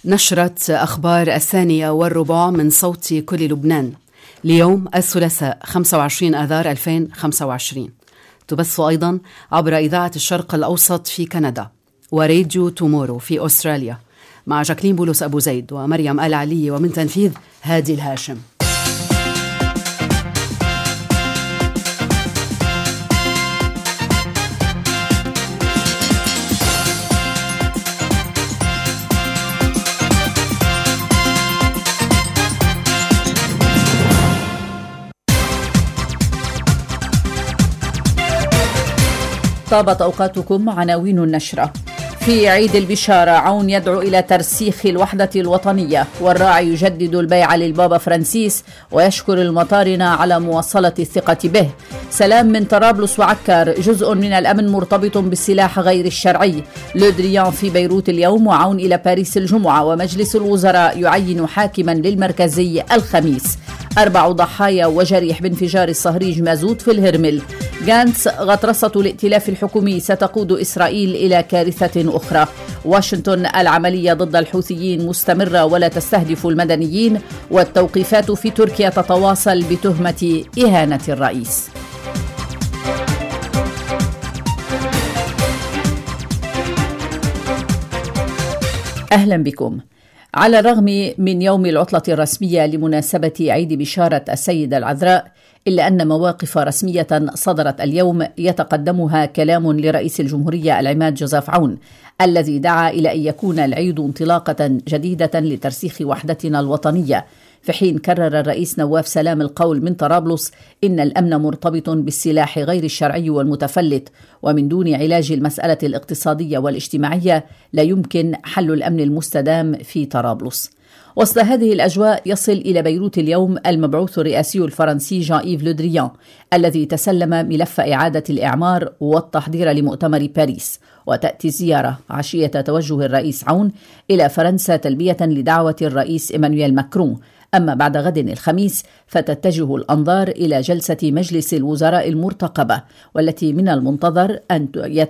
نشرة أخبار 1:15 من صوت كل لبنان ليوم الثلاثاء 25 آذار 2025. تبث أيضا عبر إذاعة الشرق الأوسط في كندا وراديو تومورو في أستراليا مع جاكلين بولس أبو زيد ومريم آل علي، ومن تنفيذ هادي الهاشم. طابت أوقاتكم. عناوين النشرة: في عيد البشارة، عون يدعو إلى ترسيخ الوحدة الوطنية، والراعي يجدد البيعة للبابا فرانسيس ويشكر المطارنة على مواصلة الثقة به. سلام من طرابلس وعكار، جزء من الأمن مرتبط بالسلاح غير الشرعي. لودريان في بيروت اليوم، وعون إلى باريس الجمعة، ومجلس الوزراء يعين حاكما للمركزي الخميس. 4 ضحايا وجريح بانفجار الصهريج مازوت في الهرمل. غانتس، غطرسة الائتلاف الحكومي ستقود إسرائيل إلى كارثة أخرى. واشنطن، العملية ضد الحوثيين مستمرة ولا تستهدف المدنيين. والتوقيفات في تركيا تتواصل بتهمة إهانة الرئيس. أهلا بكم. على الرغم من يوم العطلة الرسمية لمناسبة عيد بشارة السيدة العذراء، إلا أن مواقف رسمية صدرت اليوم يتقدمها كلام لرئيس الجمهورية العماد جوزيف عون، الذي دعا إلى أن يكون العيد انطلاقة جديدة لترسيخ وحدتنا الوطنية، في حين كرر الرئيس نواف سلام القول من طرابلس إن الأمن مرتبط بالسلاح غير الشرعي والمتفلت، ومن دون علاج المسألة الاقتصادية والاجتماعية لا يمكن حل الأمن المستدام في طرابلس. وسط هذه الأجواء، يصل إلى بيروت اليوم المبعوث الرئاسي الفرنسي جان إيف لودريان، الذي تسلم ملف إعادة الإعمار والتحضير لمؤتمر باريس. وتأتي الزيارة عشية توجه الرئيس عون إلى فرنسا تلبية لدعوة الرئيس إيمانويل ماكرون. أما بعد غد الخميس فتتجه الأنظار إلى جلسة مجلس الوزراء المرتقبة، والتي من المنتظر أن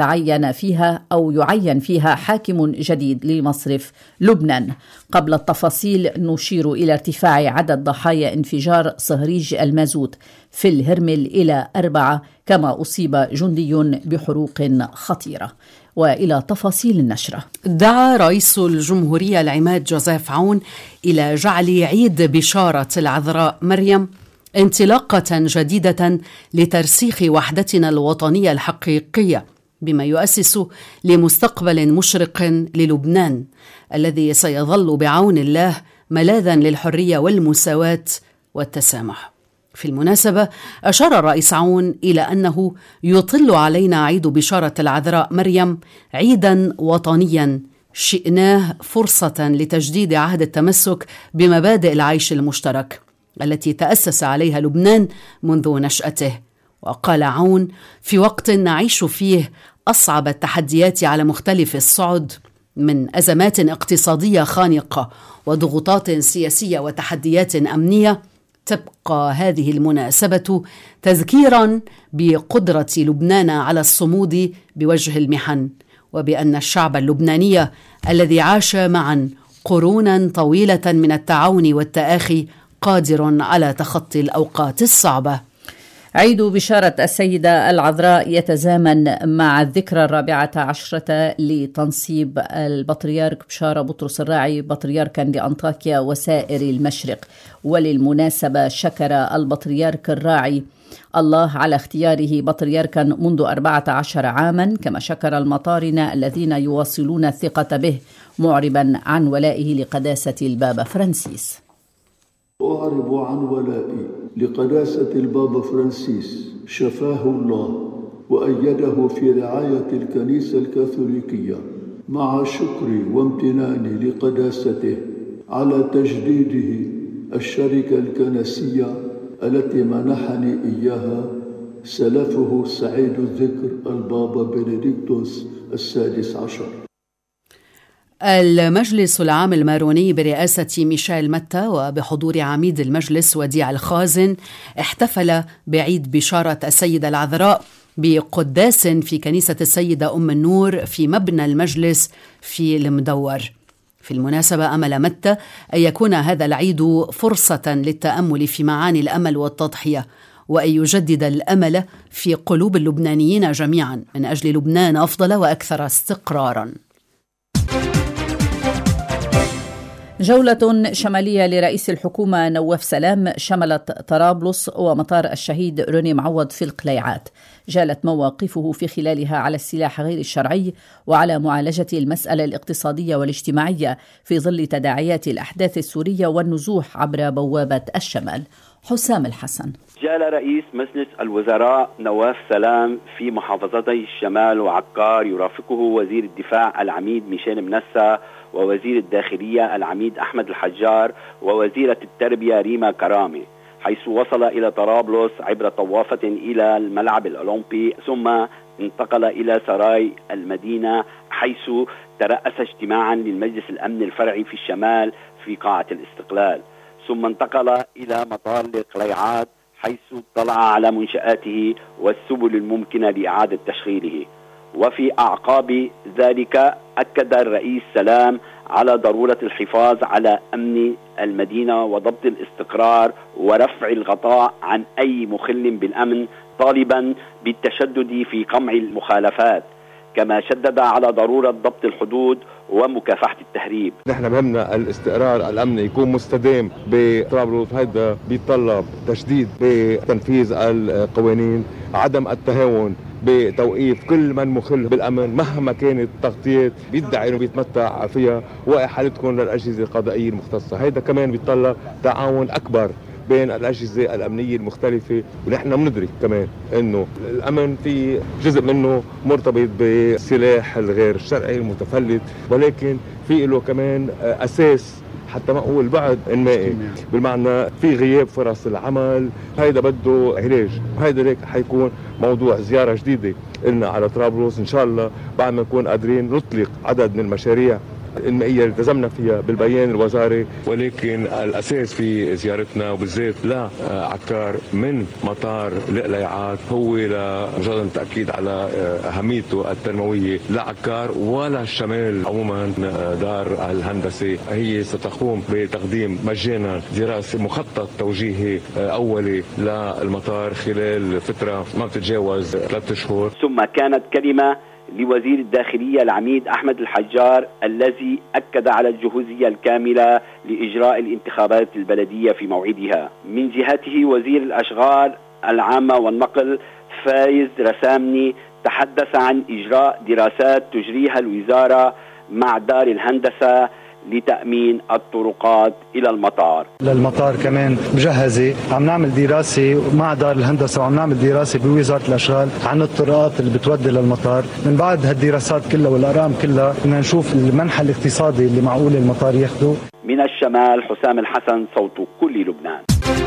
يعين فيها حاكم جديد لمصرف لبنان. قبل التفاصيل، نشير إلى ارتفاع عدد ضحايا انفجار صهريج المازوت في الهرمل إلى 4، كما أصيب جندي بحروق خطيرة. وإلى تفاصيل النشرة. دعا رئيس الجمهورية العماد جوزيف عون إلى جعل عيد بشارة العذراء مريم انطلاقة جديدة لترسيخ وحدتنا الوطنية الحقيقية، بما يؤسس لمستقبل مشرق للبنان الذي سيظل بعون الله ملاذا للحرية والمساواة والتسامح. في المناسبة، أشار الرئيس عون إلى أنه يطل علينا عيد بشارة العذراء مريم عيدا وطنيا شئناه فرصة لتجديد عهد التمسك بمبادئ العيش المشترك التي تأسس عليها لبنان منذ نشأته. وقال عون: في وقت نعيش فيه أصعب التحديات على مختلف الصعد من أزمات اقتصادية خانقة وضغوطات سياسية وتحديات أمنية، تبقى هذه المناسبة تذكيرا بقدرة لبنان على الصمود بوجه المحن، وبأن الشعب اللبناني الذي عاش معا قرونا طويلة من التعاون والتآخي قادر على تخطي الأوقات الصعبة. عيد بشارة السيدة العذراء يتزامن مع الذكرى 14 لتنصيب البطريرك بشارة بطرس الراعي بطريركا لأنطاكيا وسائر المشرق. وللمناسبة شكر البطريرك الراعي الله على اختياره بطريركا منذ 14 عاما، كما شكر المطارنة الذين يواصلون الثقة به، معربا عن ولائه لقداسة البابا فرانسيس. أعرب عن ولائي لقداسة البابا فرانسيس، شفاه الله وأيده في رعاية الكنيسة الكاثوليكية، مع شكري وامتناني لقداسته على تجديده الشركة الكنسية التي منحني إياها سلفه سعيد الذكر البابا بنديكتوس السادس عشر. المجلس العام الماروني برئاسة ميشيل متى وبحضور عميد المجلس وديع الخازن احتفل بعيد بشارة السيدة العذراء بقداس في كنيسة السيدة أم النور في مبنى المجلس في المدور. في المناسبة أمل متى أن يكون هذا العيد فرصة للتأمل في معاني الأمل والتضحية، وأن يجدد الأمل في قلوب اللبنانيين جميعا من أجل لبنان أفضل وأكثر استقرارا. جولة شمالية لرئيس الحكومة نواف سلام شملت طرابلس ومطار الشهيد روني معوض في القليعات. جالت مواقفه في خلالها على السلاح غير الشرعي وعلى معالجة المسألة الاقتصادية والاجتماعية في ظل تداعيات الأحداث السورية والنزوح عبر بوابة الشمال. حسام الحسن. جال رئيس مجلس الوزراء نواف سلام في محافظتي الشمال وعكار، يرافقه وزير الدفاع العميد ميشيل منسى ووزير الداخلية العميد أحمد الحجار ووزيرة التربية ريما كرامي، حيث وصل إلى طرابلس عبر طوافة إلى الملعب الأولمبي، ثم انتقل إلى سراي المدينة حيث ترأس اجتماعا للمجلس الأمن الفرعي في الشمال في قاعة الاستقلال، ثم انتقل إلى مطار القليعات حيث اطلع على منشآته والسبل الممكنة لإعادة تشغيله. وفي أعقاب ذلك أكد الرئيس سلام على ضرورة الحفاظ على أمن المدينة وضبط الاستقرار ورفع الغطاء عن أي مخل بالأمن، طالبا بالتشدد في قمع المخالفات، كما شدد على ضرورة ضبط الحدود ومكافحة التهريب. نحن بهمنا الاستقرار الأمني يكون مستدام بطرابلس، هذا بيتطلب تشديد بتنفيذ القوانين، عدم التهاون بتوقيف كل من مخل بالأمن مهما كانت التغطيات بيدعي انه بيتمتع فيها وإحالتكم للأجهزة القضائية المختصة. هذا كمان بيتطلب تعاون أكبر بين الأجهزة الأمنية المختلفة، ونحن بندرك كمان إنه الأمن في جزء منه مرتبط بالسلاح الغير الشرعي المتفلت، ولكن في له كمان أساس حتى ما أقول بعد إنمائي، بالمعنى في غياب فرص العمل. هيدا بده علاج، وهيدا ليك حيكون موضوع زيارة جديدة لنا على طرابلس إن شاء الله بعد ما نكون قادرين نطلق عدد من المشاريع المائية اللي التزمنا فيها بالبيان الوزاري. ولكن الأساس في زيارتنا وبالذات لعكار من مطار القليعات هو لمجرد التأكيد على أهميته التنموية لعكار ولا الشمال عموما. دار الهندسة هي ستقوم بتقديم مجانا دراسة مخطط توجيهي أولي للمطار خلال فترة ما بتتجاوز 3 شهور. ثم كانت كلمة لوزير الداخلية العميد أحمد الحجار الذي أكد على الجهوزية الكاملة لإجراء الانتخابات البلدية في موعدها. من جهته وزير الأشغال العامة والنقل فايز رسامني تحدث عن إجراء دراسات تجريها الوزارة مع دار الهندسة لتأمين الطرقات إلى المطار. للمطار كمان مجهزة، عم نعمل دراسة مع دار الهندسة وعم نعمل دراسة بوزارة الأشغال عن الطرقات اللي بتودي للمطار. من بعد هالدراسات كلها والأرقام كلها بدنا نشوف المنحى الاقتصادي اللي معقول المطار ياخده. من الشمال حسام الحسن، صوت كل لبنان.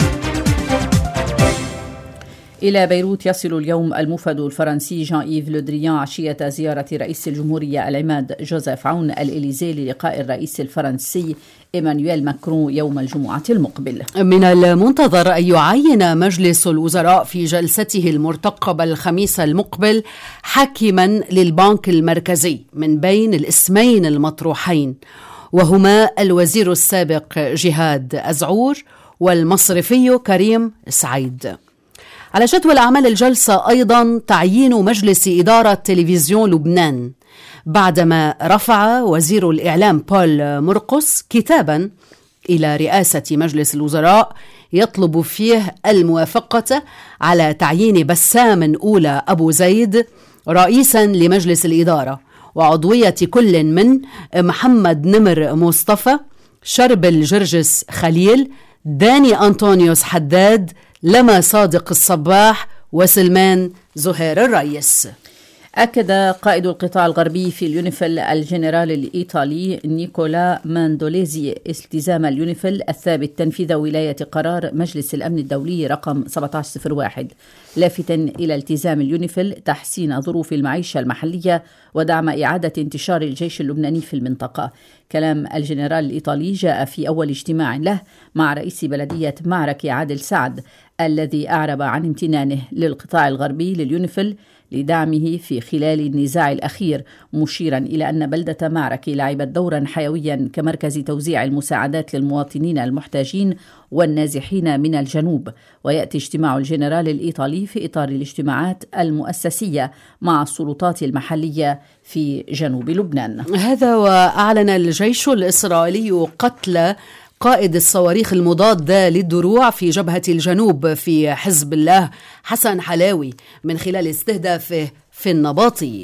إلى بيروت يصل اليوم الموفد الفرنسي جان إيف لو دريان عشية زيارة رئيس الجمهورية العماد جوزيف عون الإليزيه للقاء الرئيس الفرنسي إيمانويل ماكرون يوم الجمعة المقبل. من المنتظر أن يعين مجلس الوزراء في جلسته المرتقبة الخميس المقبل حاكما للبنك المركزي من بين الاسمين المطروحين، وهما الوزير السابق جهاد أزعور والمصرفي كريم سعيد. على جدول أعمال الجلسة أيضا تعيين مجلس إدارة تلفزيون لبنان، بعدما رفع وزير الإعلام بول مرقس كتابا إلى رئاسة مجلس الوزراء يطلب فيه الموافقة على تعيين بسام أولى أبو زيد رئيسا لمجلس الإدارة، وعضوية كل من محمد نمر مصطفى، شربل جرجس خليل، داني أنطونيوس حداد، لما صادق الصباح، وسلمان زهير الرئيس. أكد قائد القطاع الغربي في اليونيفيل الجنرال الإيطالي نيكولا ماندوليزي التزام اليونيفيل الثابت تنفيذ ولاية قرار مجلس الأمن الدولي رقم 1701، لافتا إلى التزام اليونيفيل تحسين ظروف المعيشة المحلية ودعم إعادة انتشار الجيش اللبناني في المنطقة. كلام الجنرال الإيطالي جاء في أول اجتماع له مع رئيس بلدية معركة عادل سعد، الذي أعرب عن امتنانه للقطاع الغربي لليونيفيل لدعمه في خلال النزاع الأخير، مشيرا إلى أن بلدة معركة لعبت دورا حيويا كمركز توزيع المساعدات للمواطنين المحتاجين والنازحين من الجنوب. ويأتي اجتماع الجنرال الإيطالي في إطار الاجتماعات المؤسسية مع السلطات المحلية في جنوب لبنان. هذا وأعلن الجيش الإسرائيلي قتل قائد الصواريخ المضادة للدروع في جبهة الجنوب في حزب الله حسن حلاوي من خلال استهدافه في النباطي.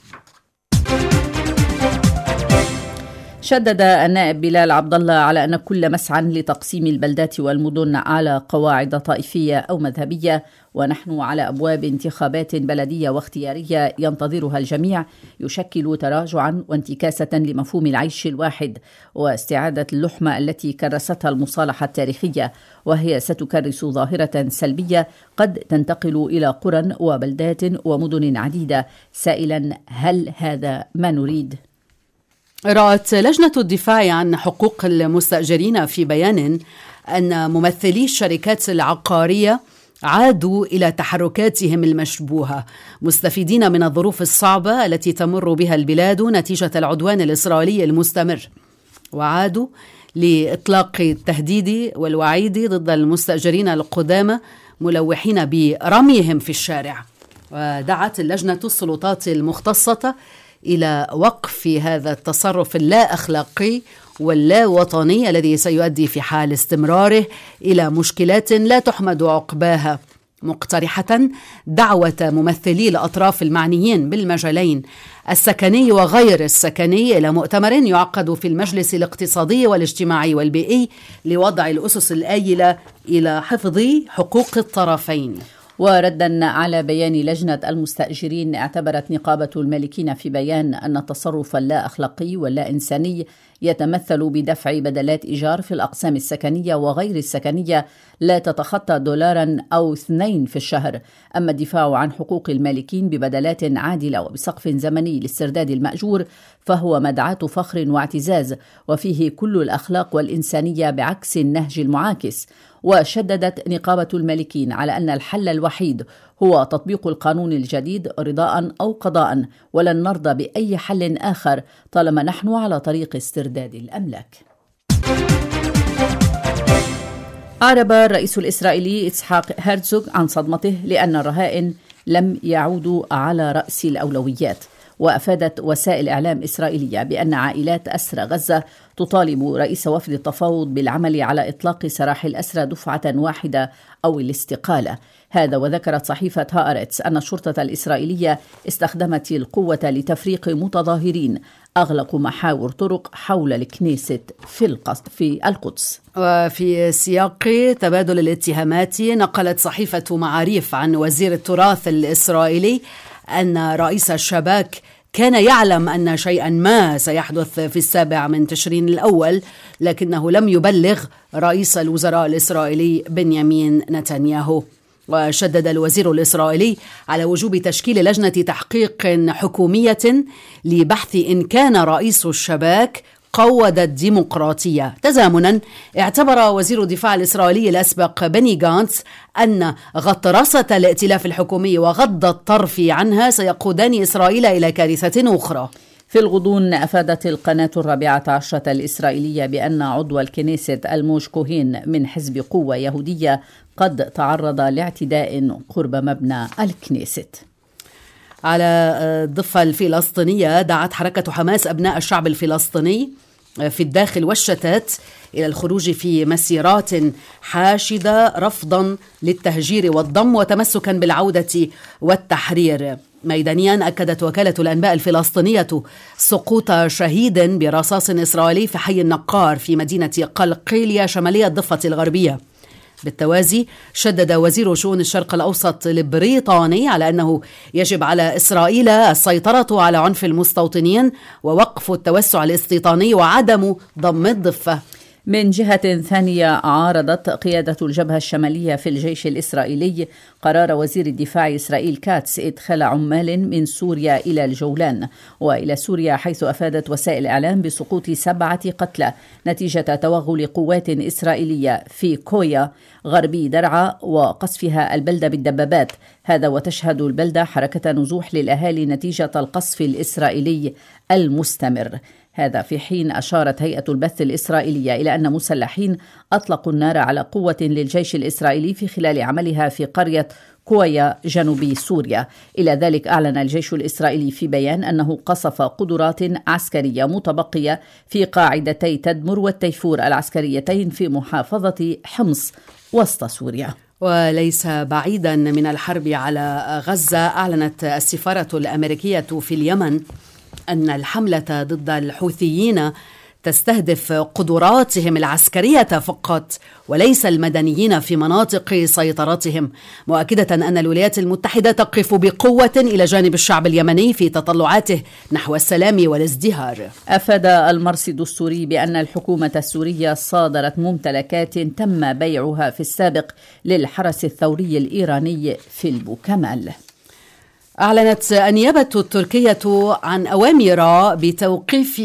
شدد النائب بلال عبد الله على أن كل مسعى لتقسيم البلدات والمدن على قواعد طائفية أو مذهبية، ونحن على أبواب انتخابات بلدية واختيارية ينتظرها الجميع، يشكل تراجعا وانتكاسة لمفهوم العيش الواحد واستعادة اللحمة التي كرستها المصالحة التاريخية، وهي ستكرس ظاهرة سلبية قد تنتقل إلى قرى وبلدات ومدن عديدة، سائلا هل هذا ما نريد؟ رأت لجنة الدفاع عن حقوق المستأجرين في بيان أن ممثلي الشركات العقارية عادوا إلى تحركاتهم المشبوهة، مستفيدين من الظروف الصعبة التي تمر بها البلاد نتيجة العدوان الإسرائيلي المستمر، وعادوا لإطلاق التهديد والوعيد ضد المستأجرين القدامى ملوحين برميهم في الشارع. ودعت اللجنة السلطات المختصة إلى وقف هذا التصرف اللا أخلاقي واللا وطني الذي سيؤدي في حال استمراره إلى مشكلات لا تحمد عقباها، مقترحة دعوة ممثلي الأطراف المعنيين بالمجالين السكني وغير السكني إلى مؤتمر يعقد في المجلس الاقتصادي والاجتماعي والبيئي لوضع الأسس الآيلة إلى حفظ حقوق الطرفين. وردا على بيان لجنة المستأجرين، اعتبرت نقابة المالكين في بيان أن التصرف اللا أخلاقي واللا إنساني يتمثل بدفع بدلات إيجار في الأقسام السكنية وغير السكنية لا تتخطى $2 أو 2 في الشهر. أما الدفاع عن حقوق المالكين ببدلات عادلة وبسقف زمني لاسترداد المأجور فهو مدعاة فخر واعتزاز، وفيه كل الأخلاق والإنسانية بعكس النهج المعاكس. وشددت نقابة المالكين على أن الحل الوحيد هو تطبيق القانون الجديد رضاء أو قضاء، ولن نرضى بأي حل آخر طالما نحن على طريق استرداد الأملاك. أعرب الرئيس الإسرائيلي إسحاق هرتزوغ عن صدمته لأن الرهائن لم يعودوا على رأس الأولويات. وأفادت وسائل إعلام إسرائيلية بأن عائلات أسرى غزة تطالب رئيس وفد التفاوض بالعمل على إطلاق سراح الأسرى دفعة واحدة أو الاستقالة. هذا وذكرت صحيفة هآرتس أن الشرطة الإسرائيلية استخدمت القوة لتفريق متظاهرين أغلقوا محاور طرق حول الكنيست في القدس. وفي سياق تبادل الاتهامات، نقلت صحيفة معاريف عن وزير التراث الإسرائيلي أن رئيس الشباك كان يعلم أن شيئا ما سيحدث في 7 تشرين الأول، لكنه لم يبلغ رئيس الوزراء الإسرائيلي بنيامين نتنياهو. وشدد الوزير الإسرائيلي على وجوب تشكيل لجنة تحقيق حكومية لبحث إن كان رئيس الشباك قوّد الديمقراطية. تزامنا اعتبر وزير الدفاع الإسرائيلي الأسبق بني غانتس أن غطرسة الائتلاف الحكومي وغض الطرف عنها سيقودان إسرائيل إلى كارثة أخرى. في الغضون أفادت القناة 14 الإسرائيلية بأن عضو الكنيست الموش كوهين من حزب قوة يهودية قد تعرض لاعتداء قرب مبنى الكنيست. على الضفة الفلسطينية، دعت حركة حماس أبناء الشعب الفلسطيني في الداخل والشتات إلى الخروج في مسيرات حاشدة رفضا للتهجير والضم وتمسكا بالعودة والتحرير. ميدانيا أكدت وكالة الأنباء الفلسطينية سقوط شهيد برصاص إسرائيلي في حي النقار في مدينة قلقيلية شمالية الضفة الغربية. بالتوازي شدد وزير شؤون الشرق الأوسط البريطاني على أنه يجب على إسرائيل السيطرة على عنف المستوطنين ووقف التوسع الاستيطاني وعدم ضم الضفة. من جهة ثانية، عارضت قيادة الجبهة الشمالية في الجيش الإسرائيلي قرار وزير الدفاع إسرائيل كاتس إدخال عمال من سوريا إلى الجولان وإلى سوريا، حيث أفادت وسائل الإعلام بسقوط 7 قتلى نتيجة توغل قوات إسرائيلية في كويا غربي درعا وقصفها البلدة بالدبابات. هذا وتشهد البلدة حركة نزوح للأهالي نتيجة القصف الإسرائيلي المستمر. هذا في حين أشارت هيئة البث الإسرائيلية إلى أن مسلحين أطلقوا النار على قوة للجيش الإسرائيلي في خلال عملها في قرية كويا جنوبي سوريا. إلى ذلك أعلن الجيش الإسرائيلي في بيان أنه قصف قدرات عسكرية متبقية في قاعدتي تدمر والتيفور العسكريتين في محافظة حمص وسط سوريا. وليس بعيدا من الحرب على غزة، أعلنت السفارة الأمريكية في اليمن أن الحملة ضد الحوثيين تستهدف قدراتهم العسكرية فقط وليس المدنيين في مناطق سيطرتهم، مؤكدة أن الولايات المتحدة تقف بقوة إلى جانب الشعب اليمني في تطلعاته نحو السلام والازدهار. أفاد المرصد السوري بأن الحكومة السورية صادرت ممتلكات تم بيعها في السابق للحرس الثوري الإيراني في البوكمال. أعلنت النيابة التركية عن أوامر بتوقيف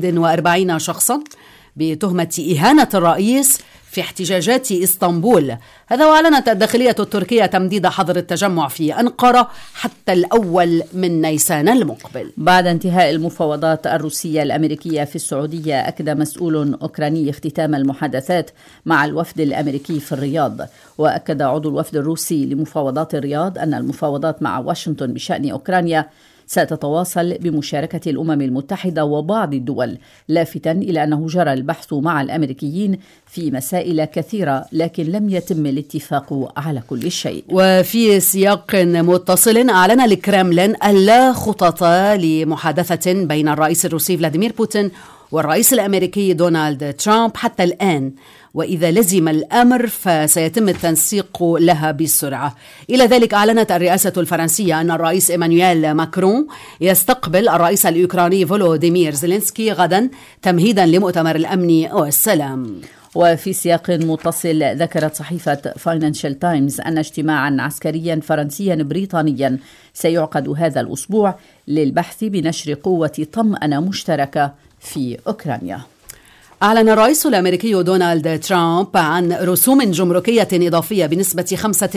41 شخصا بتهمة إهانة الرئيس في احتجاجات إسطنبول. هذا وأعلنت الداخلية التركية تمديد حظر التجمع في أنقرة حتى الأول من نيسان المقبل. بعد انتهاء المفاوضات الروسية الأمريكية في السعودية، أكد مسؤول أوكراني اختتام المحادثات مع الوفد الأمريكي في الرياض. وأكد عضو الوفد الروسي لمفاوضات الرياض أن المفاوضات مع واشنطن بشأن أوكرانيا ستتواصل بمشاركة الأمم المتحدة وبعض الدول، لافتاً إلى أنه جرى البحث مع الأمريكيين في مسائل كثيرة لكن لم يتم الاتفاق على كل شيء. وفي سياق متصل، أعلن الكرملين ألا خطط لمحادثة بين الرئيس الروسي فلاديمير بوتين والرئيس الأمريكي دونالد ترامب حتى الآن، وإذا لزم الأمر فسيتم التنسيق لها بسرعة. إلى ذلك أعلنت الرئاسة الفرنسية أن الرئيس إيمانويل ماكرون يستقبل الرئيس اليوكراني فولوديمير زيلينسكي غدا تمهيدا لمؤتمر الأمن والسلام. وفي سياق متصل، ذكرت صحيفة فاينانشال تايمز أن اجتماعا عسكريا فرنسيا بريطانيا سيعقد هذا الأسبوع للبحث بنشر قوة طمأنة مشتركة في أوكرانيا. أعلن الرئيس الأمريكي دونالد ترامب عن رسوم جمركية إضافية بنسبة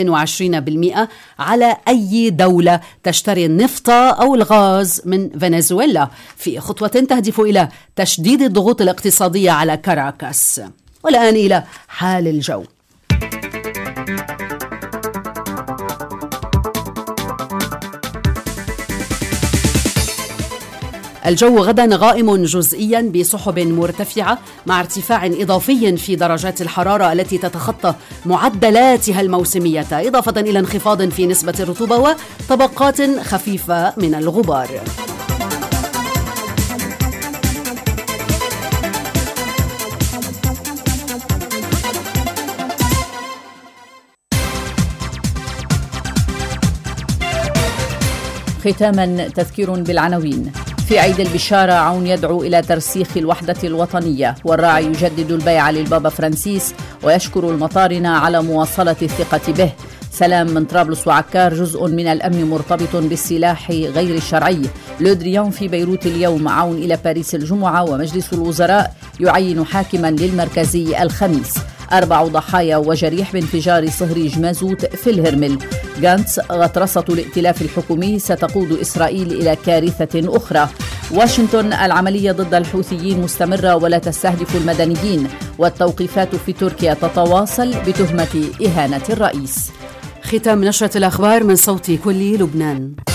25% على أي دولة تشتري النفط أو الغاز من فنزويلا، في خطوة تهدف إلى تشديد الضغوط الاقتصادية على كاراكاس. والآن إلى حال الجو. الجو غدا غائم جزئيا بسحب مرتفعة مع ارتفاع إضافي في درجات الحرارة التي تتخطى معدلاتها الموسمية، إضافة إلى انخفاض في نسبة الرطوبة وطبقات خفيفة من الغبار. ختاما تذكير بالعناوين. في عيد البشارة، عون يدعو إلى ترسيخ الوحدة الوطنية، والراعي يجدد البيعة للبابا فرانسيس ويشكر المطارنة على مواصلة الثقة به. سلام من طرابلس وعكار، جزء من الأمن مرتبط بالسلاح غير الشرعي. لودريان في بيروت اليوم، عون إلى باريس الجمعة، ومجلس الوزراء يعين حاكما للمركزي الخميس. 4 ضحايا وجريح بانفجار صهريج مازوت في الهرمل. غانتس، غطرسة الائتلاف الحكومي ستقود إسرائيل إلى كارثة أخرى. واشنطن، العملية ضد الحوثيين مستمرة ولا تستهدف المدنيين. والتوقيفات في تركيا تتواصل بتهمة إهانة الرئيس. ختام نشرة الأخبار من صوت كل لبنان.